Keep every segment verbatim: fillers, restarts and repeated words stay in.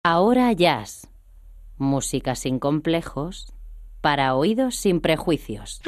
Ahora Jazz, música sin complejos, para oídos sin prejuicios.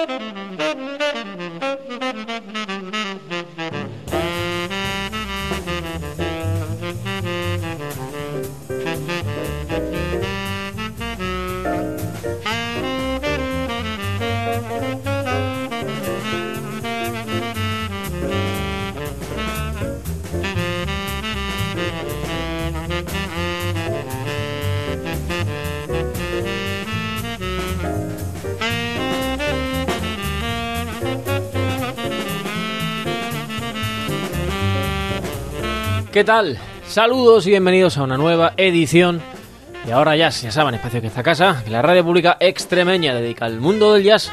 ¿Qué tal? Saludos y bienvenidos a una nueva edición de Ahora Jazz, ya saben, espacio que esta casa, que la radio pública extremeña dedica al mundo del jazz.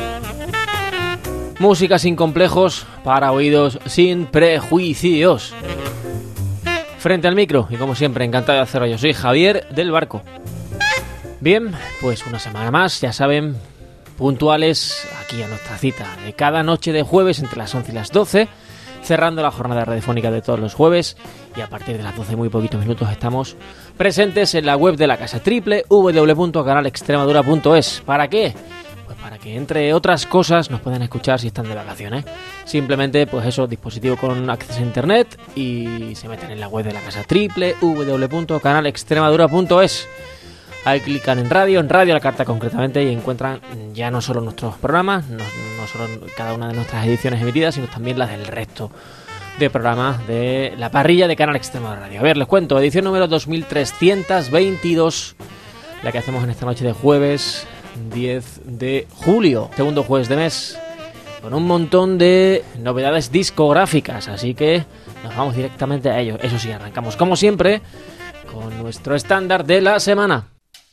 Música sin complejos, para oídos sin prejuicios. Frente al micro, y como siempre, encantado de hacerlo, yo soy Javier del Barco. Bien, pues una semana más, ya saben, puntuales aquí a nuestra cita de cada noche de jueves entre las once y las doce, cerrando la jornada radiofónica de todos los jueves, y a partir de las doce muy poquitos minutos estamos presentes en la web de la casa, doble u doble u doble u punto canal extremadura punto es. ¿Para qué? Pues para que, entre otras cosas, nos puedan escuchar si están de vacaciones. Simplemente, pues eso, dispositivo con acceso a internet y se meten en la web de la casa, doble u doble u doble u punto canal extremadura punto es. Ahí clican en radio, en radio a la carta concretamente, y encuentran ya no solo nuestros programas, no, no solo cada una de nuestras ediciones emitidas, sino también las del resto de programas de la parrilla de Canal Extremadura Radio. A ver, les cuento, edición número dos mil trescientos veintidós, la que hacemos en esta noche de jueves diez de julio, segundo jueves de mes, con un montón de novedades discográficas, así que nos vamos directamente a ello. Eso sí, arrancamos como siempre con nuestro estándar de la semana.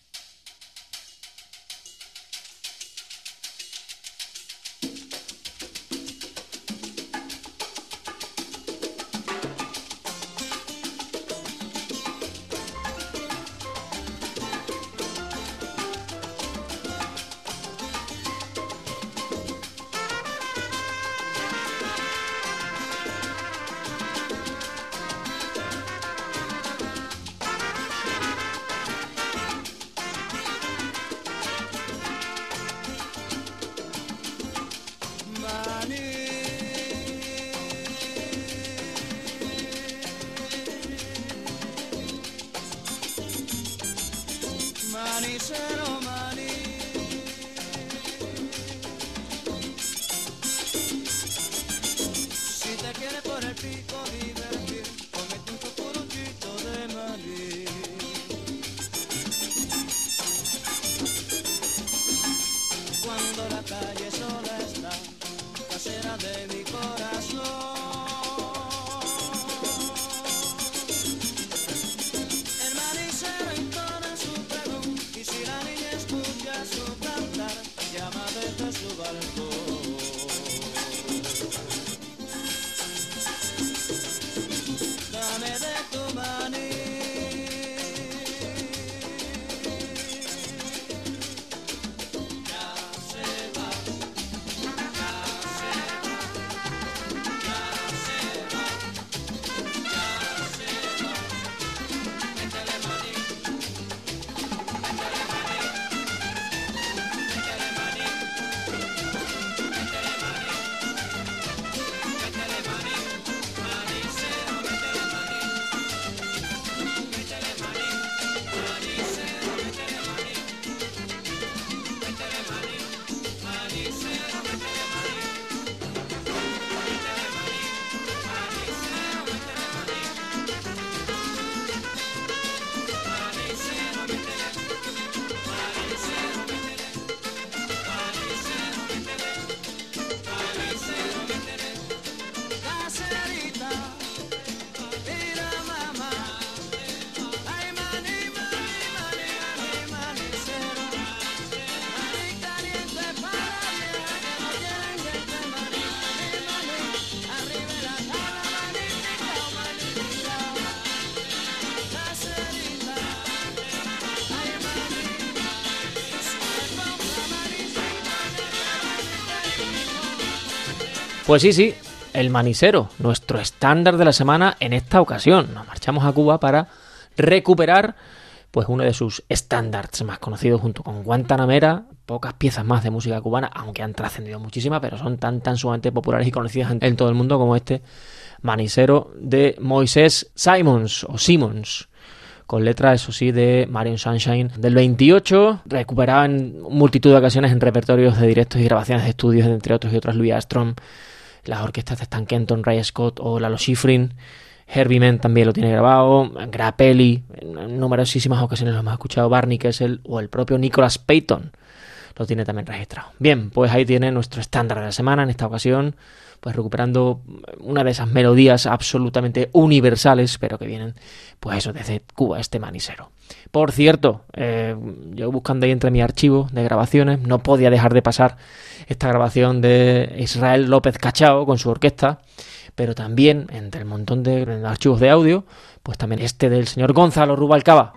Pues sí, sí, el manisero, nuestro estándar de la semana en esta ocasión. Nos marchamos a Cuba para recuperar pues uno de sus estándares más conocidos junto con Guantanamera, pocas piezas más de música cubana, aunque han trascendido muchísimas, pero son tan tan sumamente populares y conocidas en, en todo el mundo como este Manicero de Moisés Simons o Simmons, con letra, eso sí, de Marion Sunshine del veintiocho, recuperada en multitud de ocasiones en repertorios de directos y grabaciones de estudios, entre otros y otras Louis Armstrong, las orquestas de Stan Kenton, Ray Scott o Lalo Schifrin. Herbie Mann también lo tiene grabado, Grappelli, en numerosísimas ocasiones lo hemos escuchado, Barney Kessel o el propio Nicholas Payton lo tiene también registrado. Bien, pues ahí tiene nuestro estándar de la semana, en esta ocasión, pues recuperando una de esas melodías absolutamente universales, pero que vienen, pues eso, desde Cuba, este Manicero. Por cierto, eh, yo buscando ahí entre mi archivo de grabaciones, no podía dejar de pasar esta grabación de Israel López Cachao con su orquesta, pero también, entre el montón de archivos de audio, pues también este del señor Gonzalo Rubalcaba.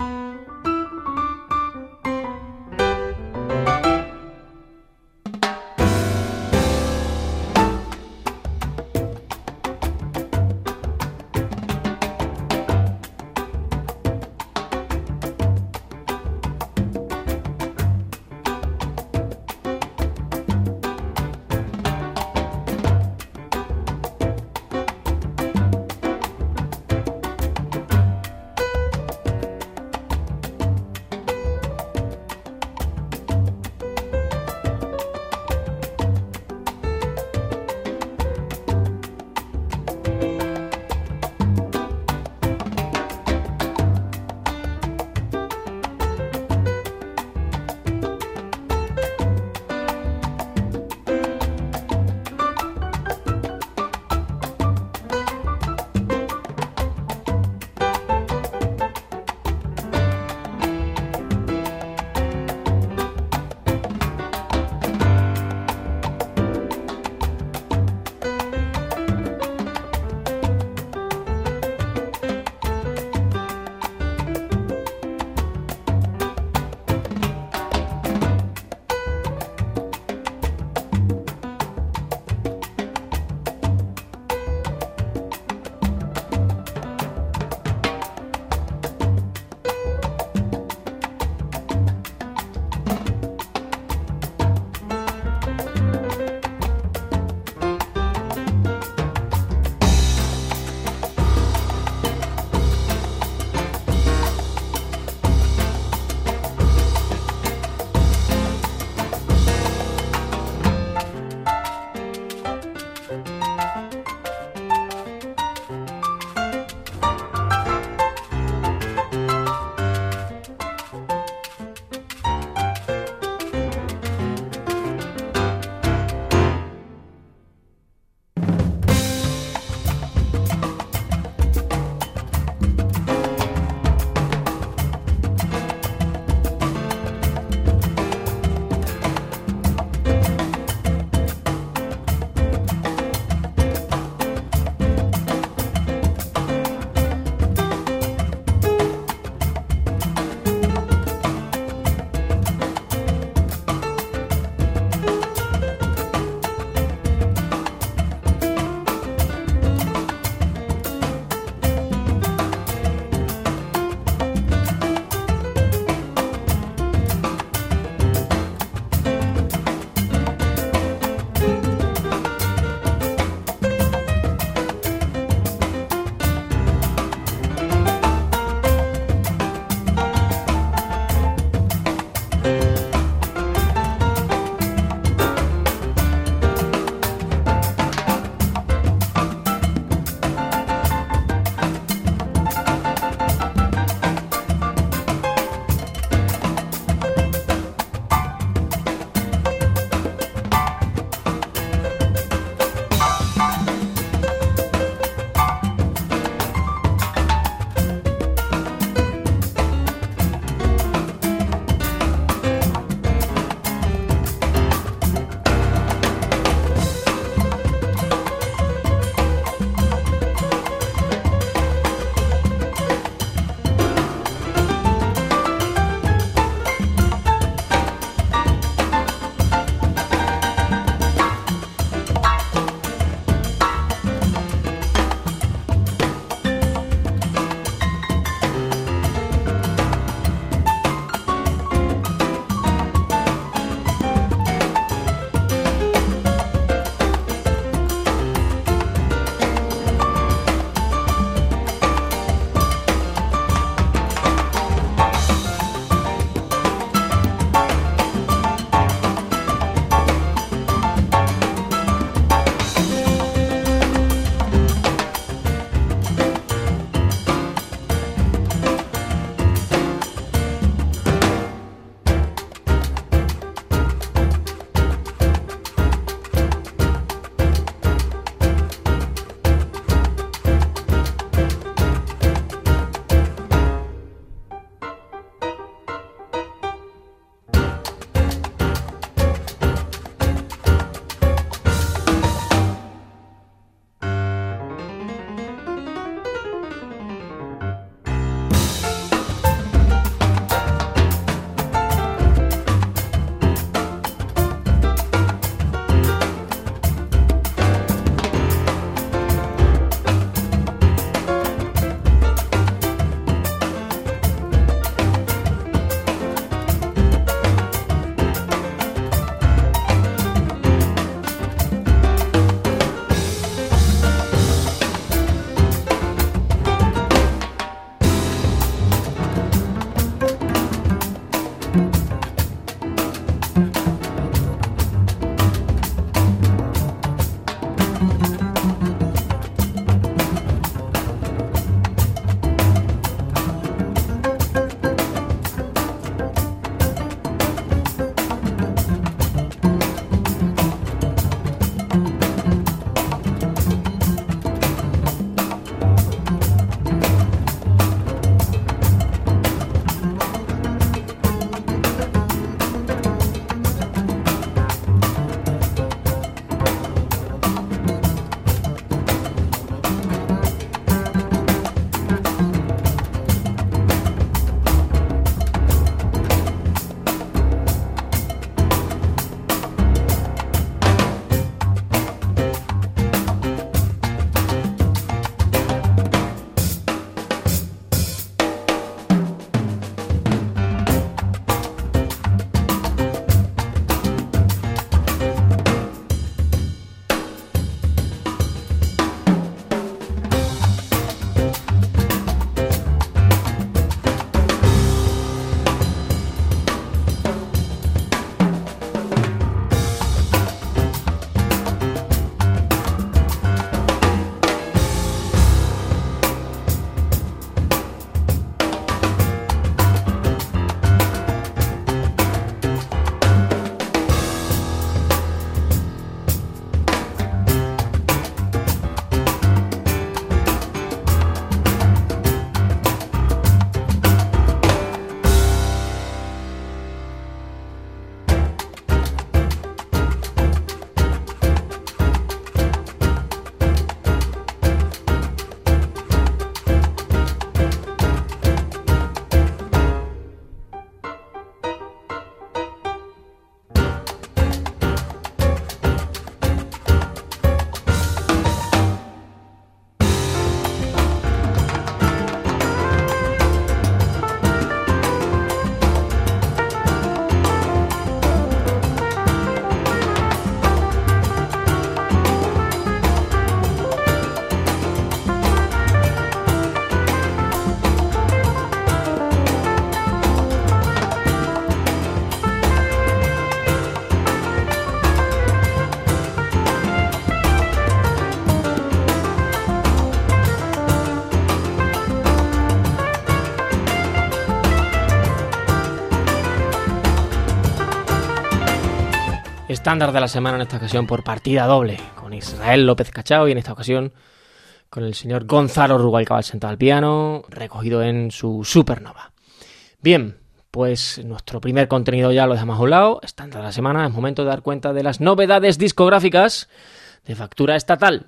estándar de la semana, en esta ocasión por partida doble, con Israel López Cachao y en esta ocasión con el señor Gonzalo Rubalcaba sentado al piano, recogido en su Supernova. Bien, pues nuestro primer contenido ya lo dejamos a un lado, estándar de la semana, es momento de dar cuenta de las novedades discográficas de factura estatal.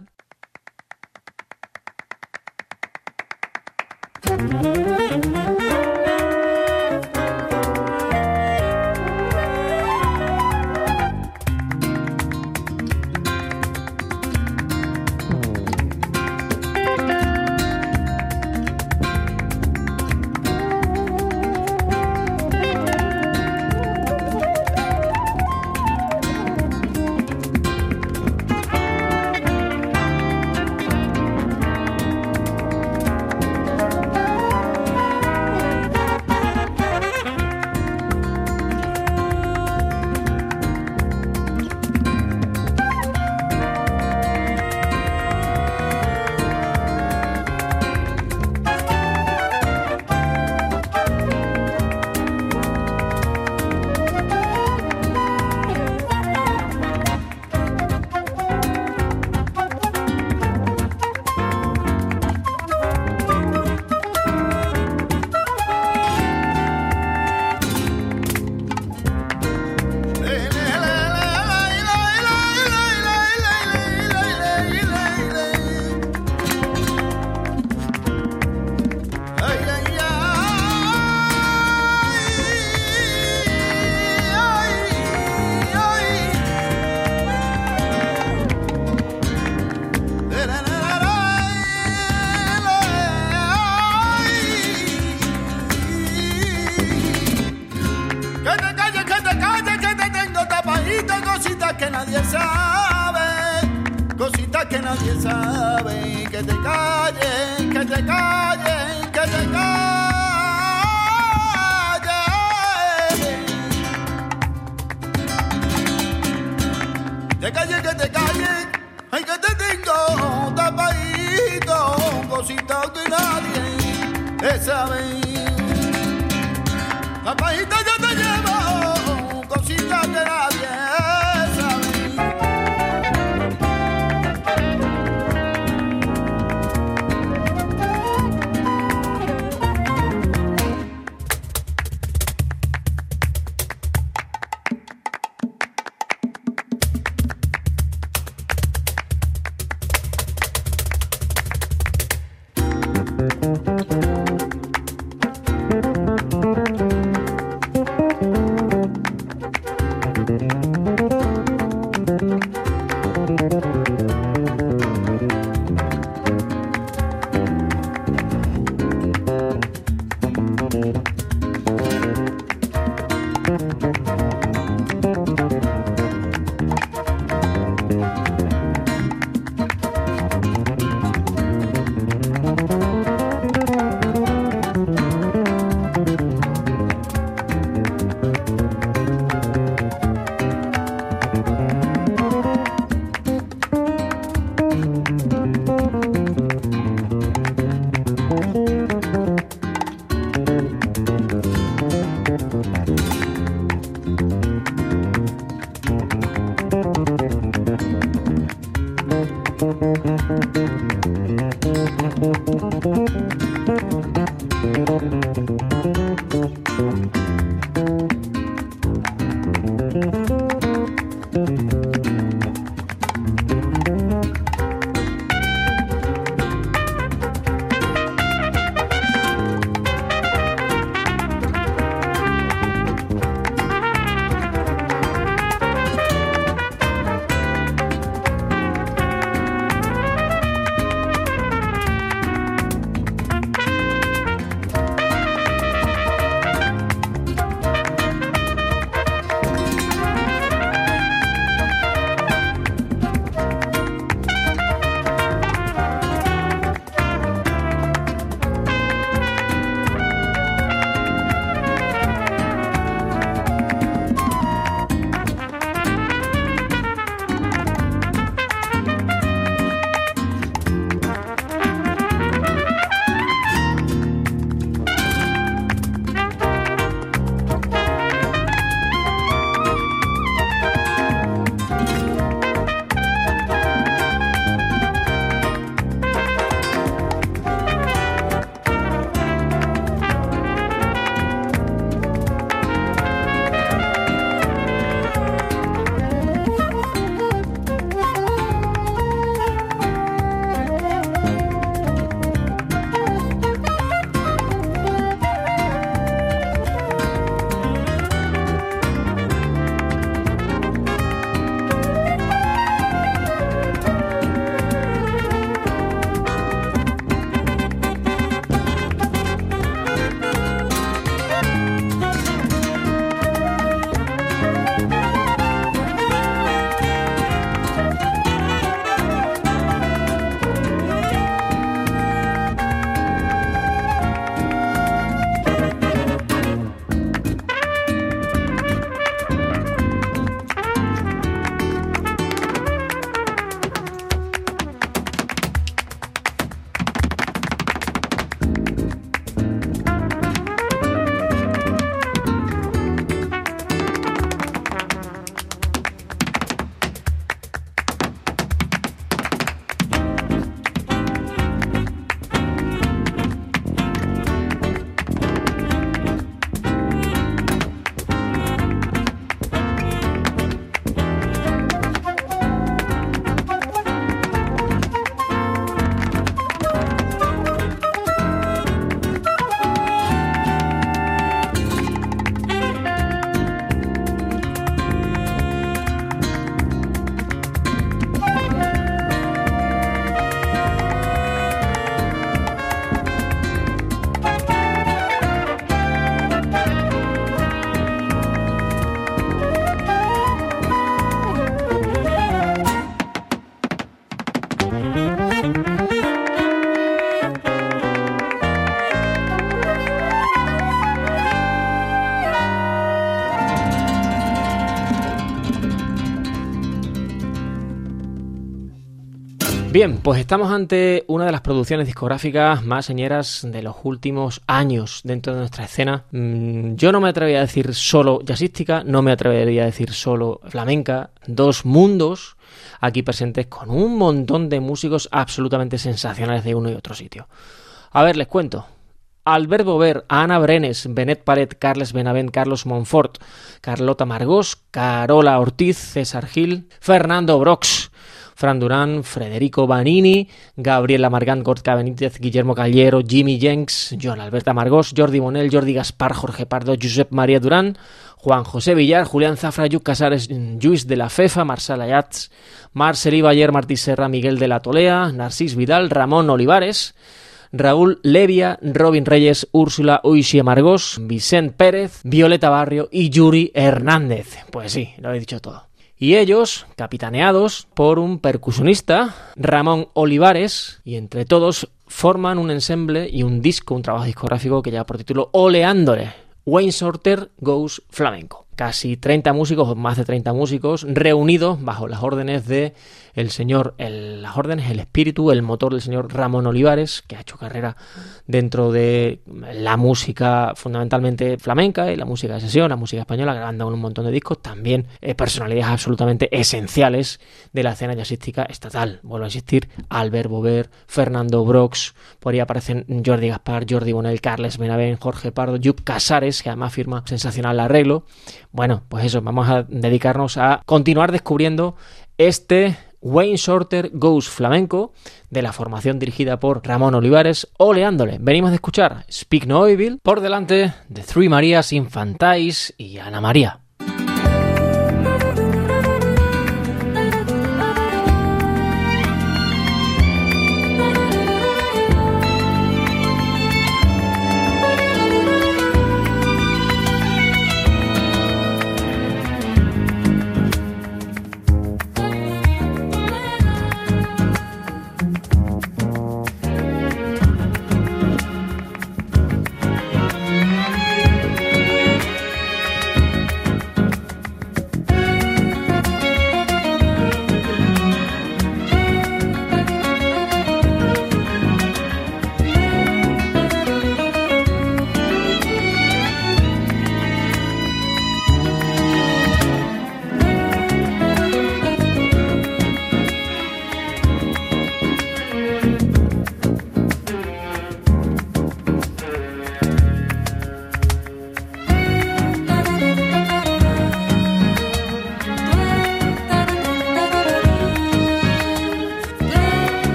Bien, pues estamos ante una de las producciones discográficas más señeras de los últimos años dentro de nuestra escena. Yo no me atrevería a decir solo jazzística, no me atrevería a decir solo flamenca, dos mundos aquí presentes con un montón de músicos absolutamente sensacionales de uno y otro sitio. A ver, les cuento. Albert Bover, Ana Brenes, Benet Paret, Carles Benavent, Carlos Monfort, Carlota Margós, Carola Ortiz, César Gil, Fernando Brox, Fran Durán, Federico Vanini, Gabriela Margant, Gorka Benítez, Guillermo Callero, Jimmy Jenks, Joan Alberta Margós, Jordi Monell, Jordi Gaspar, Jorge Pardo, Josep María Durán, Juan José Villar, Julián Zafra, Lluc Casares, Lluís de la Fefa, Marçal Ayats, Marcelí Baller, Martí Serra, Miguel de la Tolea, Narcís Vidal, Ramón Olivares, Raúl Levia, Robin Reyes, Úrsula Uixie Margós, Vicent Pérez, Violeta Barrio y Yuri Hernández. Pues sí, lo he dicho todo. Y ellos, capitaneados por un percusionista, Ramón Olivares, y entre todos forman un ensemble y un disco, un trabajo discográfico que lleva por título Oleándole, Wayne Shorter Goes Flamenco. Casi treinta músicos, o más de treinta músicos, reunidos bajo las órdenes de el señor, el, las órdenes, el espíritu, el motor del señor Ramón Olivares, que ha hecho carrera dentro de la música fundamentalmente flamenca y la música de sesión, la música española, grabando un montón de discos, también eh, personalidades absolutamente esenciales de la escena jazzística estatal. Vuelvo a insistir, Albert Bover, Fernando Brox, por ahí aparecen Jordi Gaspar, Jordi Bonell, Carles Benavent, Jorge Pardo, Lluc Casares, que además firma sensacional arreglo. Bueno, pues eso, vamos a dedicarnos a continuar descubriendo este Wayne Shorter Goes Flamenco de la formación dirigida por Ramón Olivares, Oleándole. Venimos de escuchar Speak No Evil, por delante de Three Marías Infantais y Ana María.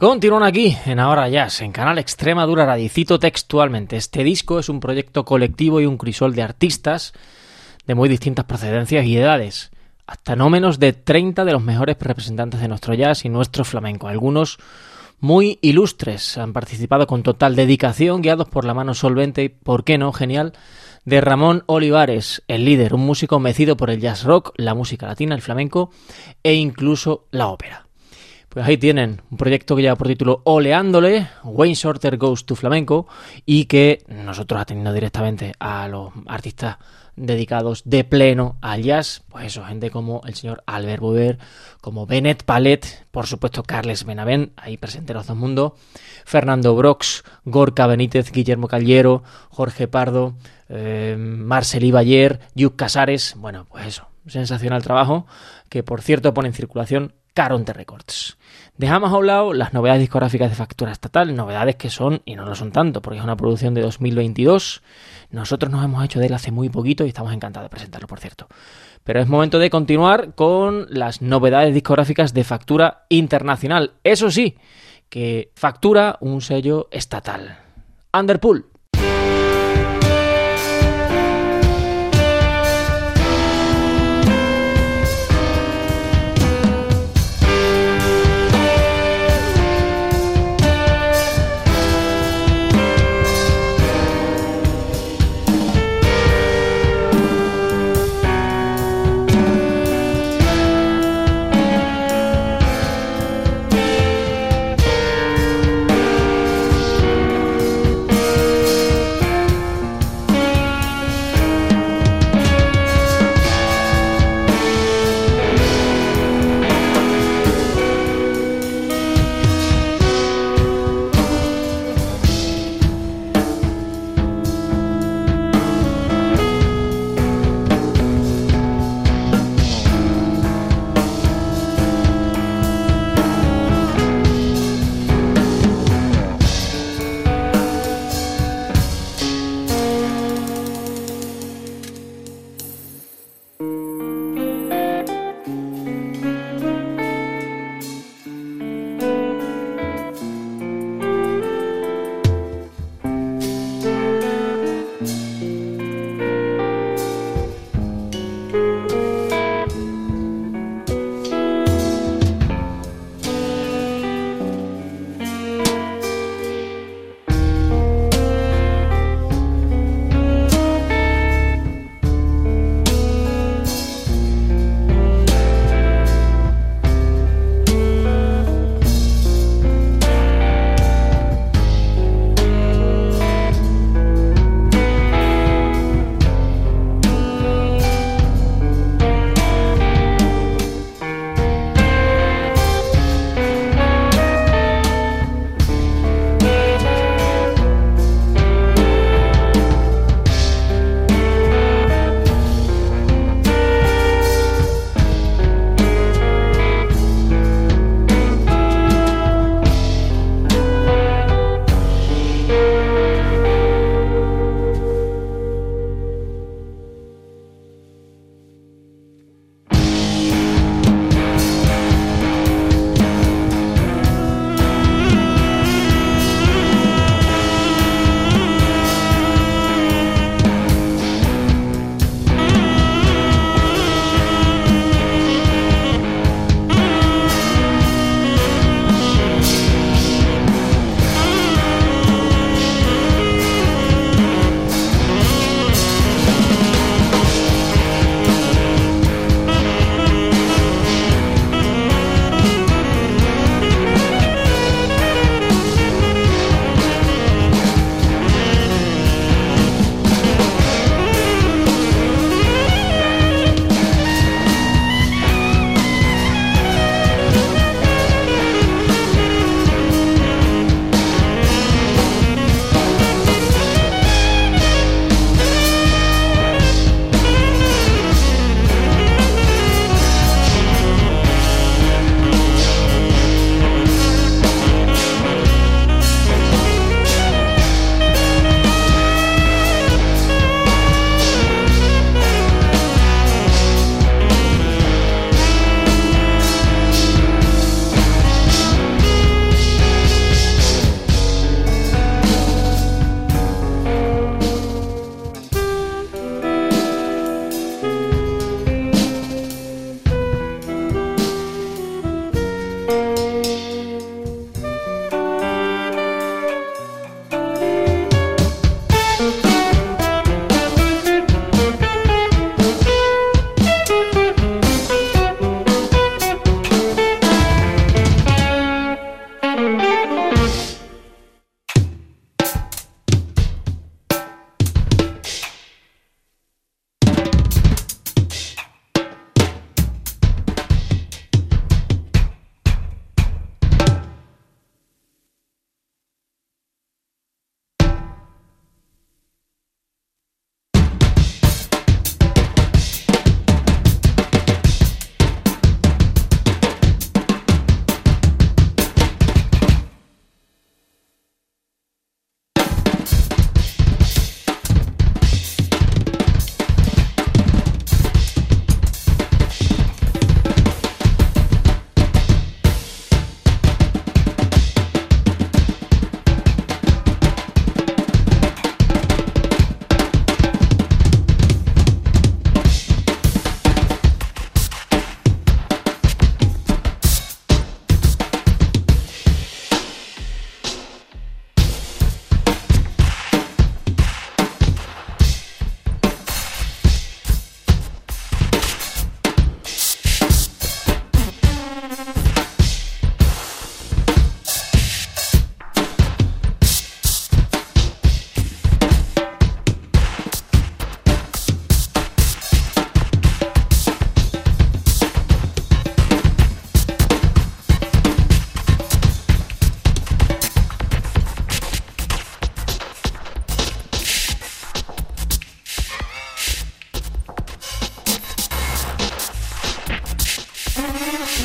Continúan aquí en Ahora Jazz, en Canal Extremadura Radio. Cito textualmente: este disco es un proyecto colectivo y un crisol de artistas de muy distintas procedencias y edades, hasta no menos de treinta de los mejores representantes de nuestro jazz y nuestro flamenco. Algunos muy ilustres han participado con total dedicación, guiados por la mano solvente y, por qué no, genial, de Ramón Olivares, el líder, un músico mecido por el jazz rock, la música latina, el flamenco e incluso la ópera. Pues ahí tienen un proyecto que lleva por título Oleándole, Wayne Shorter Goes to Flamenco, y que nosotros atendiendo directamente a los artistas dedicados de pleno al jazz, pues eso, gente como el señor Albert Bover, como Benet Palet, por supuesto Carles Benavent, ahí presente en los dos mundos, Fernando Brox, Gorka Benítez, Guillermo Callero, Jorge Pardo, eh, Marcel Bayer, Lluc Casares. Bueno, pues eso, sensacional trabajo, que por cierto pone en circulación Caronte Records. Dejamos a un lado las novedades discográficas de factura estatal, novedades que son, y no lo son tanto, porque es una producción de dos mil veintidós. Nosotros nos hemos hecho de él hace muy poquito y estamos encantados de presentarlo, por cierto. Pero es momento de continuar con las novedades discográficas de factura internacional. Eso sí, que factura un sello estatal. Underpool.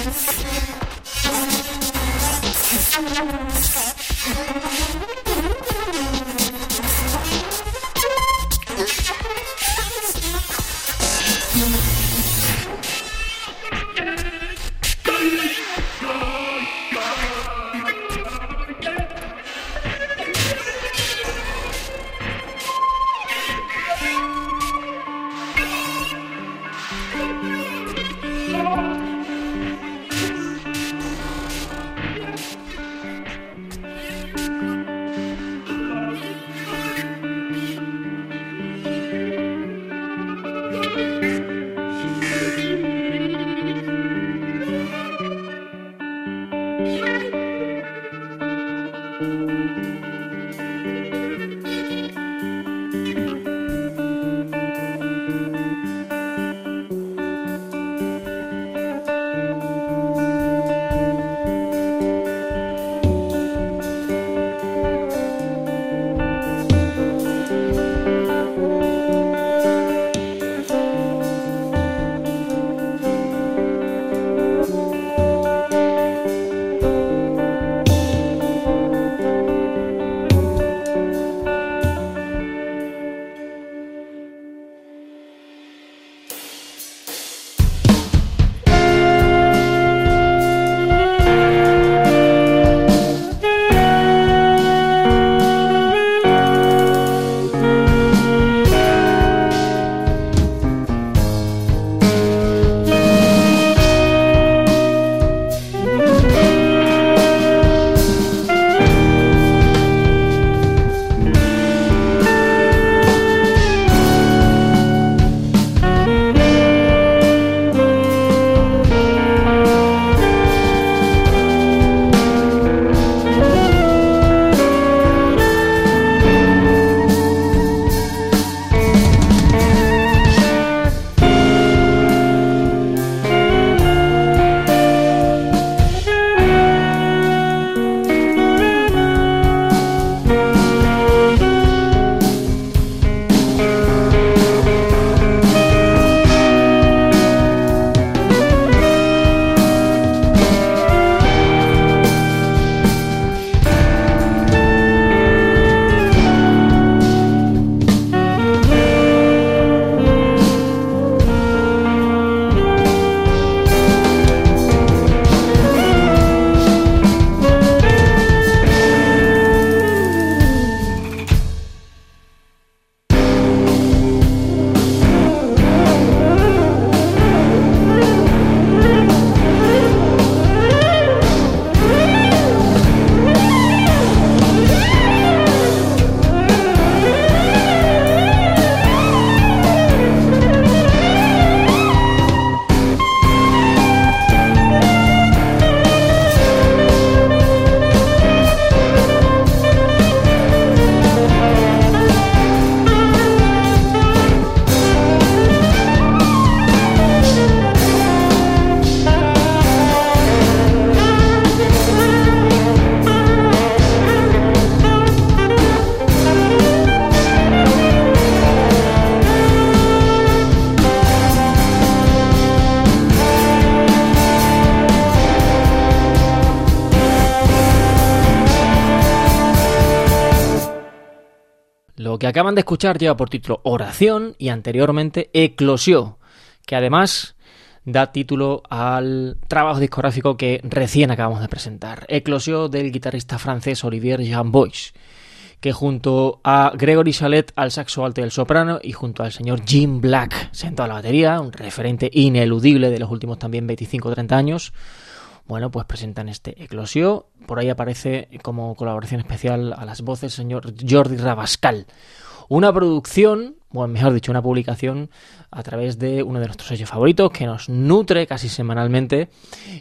Lo que acaban de escuchar lleva por título Oración y anteriormente Eclosió, que además da título al trabajo discográfico que recién acabamos de presentar. Eclosió del guitarrista francés Olivier Jambois, que junto a Gregory Chalet al saxo alto y el soprano y junto al señor Jim Black sentado a la batería, un referente ineludible de los últimos también veinticinco o treinta años, bueno, pues presentan este Eclosió. Por ahí aparece como colaboración especial a las voces el señor Jordi Rabascal. Una producción, bueno, mejor dicho, una publicación a través de uno de nuestros sellos favoritos que nos nutre casi semanalmente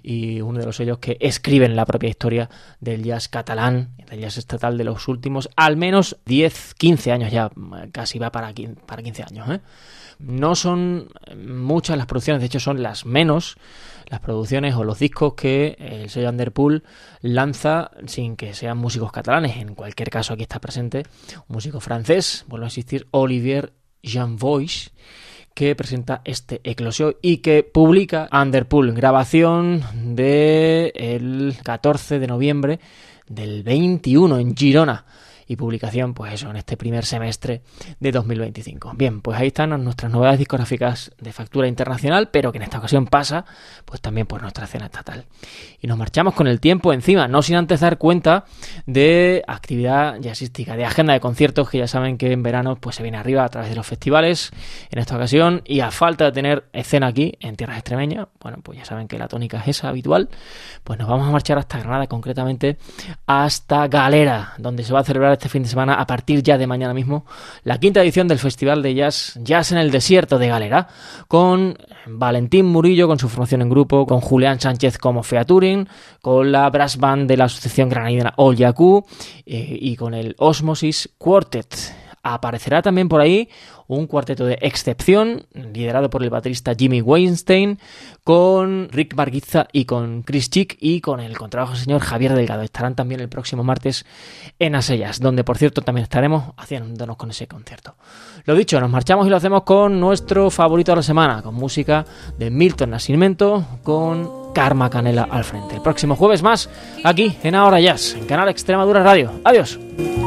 y uno de los sellos que escriben la propia historia del jazz catalán, del jazz estatal de los últimos al menos diez, quince años ya, casi va para quince años, ¿eh? No son muchas las producciones, de hecho son las menos las producciones o los discos que el sello Underpool lanza sin que sean músicos catalanes. En cualquier caso aquí está presente un músico francés, vuelvo a insistir, Olivier Jambois, que presenta este Eclosión y que publica Underpool, grabación del catorce de noviembre del veintiuno en Girona. Y publicación, pues eso, en este primer semestre de dos mil veinticinco. Bien, pues ahí están nuestras novedades discográficas de factura internacional, pero que en esta ocasión pasa, pues también por nuestra escena estatal. Y nos marchamos con el tiempo encima, no sin antes dar cuenta de actividad jazzística, de agenda de conciertos, que ya saben que en verano pues se viene arriba a través de los festivales, en esta ocasión, y a falta de tener escena aquí, en tierras extremeñas, bueno, pues ya saben que la tónica es esa habitual, pues nos vamos a marchar hasta Granada, concretamente hasta Galera, donde se va a celebrar este fin de semana, a partir ya de mañana mismo, la quinta edición del Festival de Jazz Jazz en el Desierto de Galera, con Valentín Murillo con su formación en grupo, con Julián Sánchez como featuring, con la brass band de la asociación granadina All Yaku eh, y con el Osmosis Quartet. Aparecerá también por ahí un cuarteto de excepción, liderado por el baterista Jimmy Weinstein, con Rick Marguiza y con Chris Chick, y con el contrabajo señor Javier Delgado. Estarán también el próximo martes en Asellas, donde por cierto también estaremos haciéndonos con ese concierto. Lo dicho, nos marchamos y lo hacemos con nuestro favorito de la semana, con música de Milton Nascimento, con Karma Canela al frente. El próximo jueves más, aquí en Ahora Jazz, en Canal Extremadura Radio. Adiós.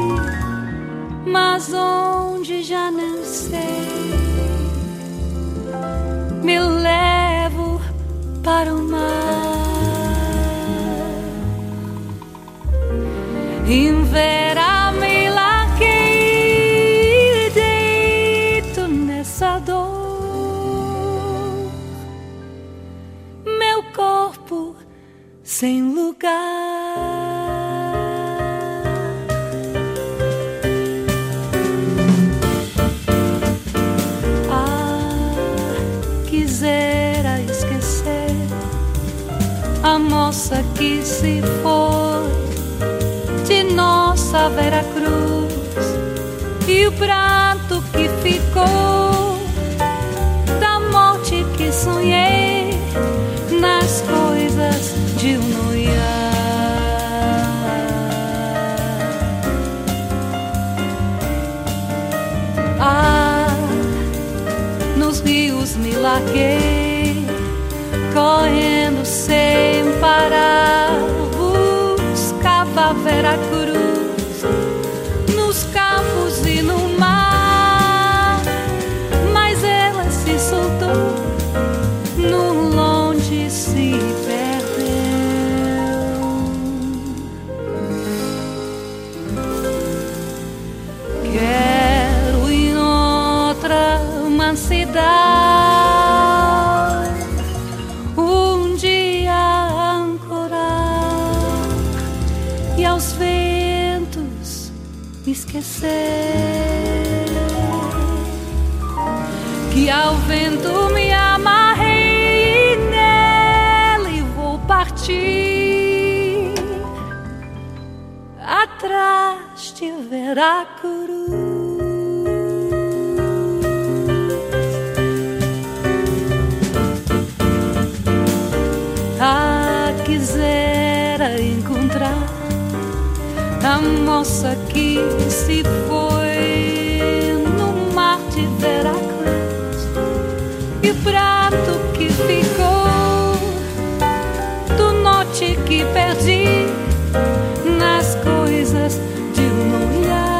Mas onde já não sei, me levo para o mar. Enverá-me lá que deito nessa dor, meu corpo sem lugar. Quisera esquecer a moça que se foi de nossa Veracruz e o pranto que ficou da morte que sonhei nas coisas de um noiar. Ah, nos rios me larguei, correndo sem parar, buscava Veracruz, nos campos e no mar, mas ela se soltou, no longe se perdeu. Quero ir outra mansidão, um dia ancorar e aos ventos me esquecer, que ao vento me amarrei e nele vou partir atrás de Veracruz. Ah, quisera encontrar a moça que se foi no mar de Veracruz e o prato que ficou do norte que perdi nas coisas de um olhar.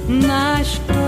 na história.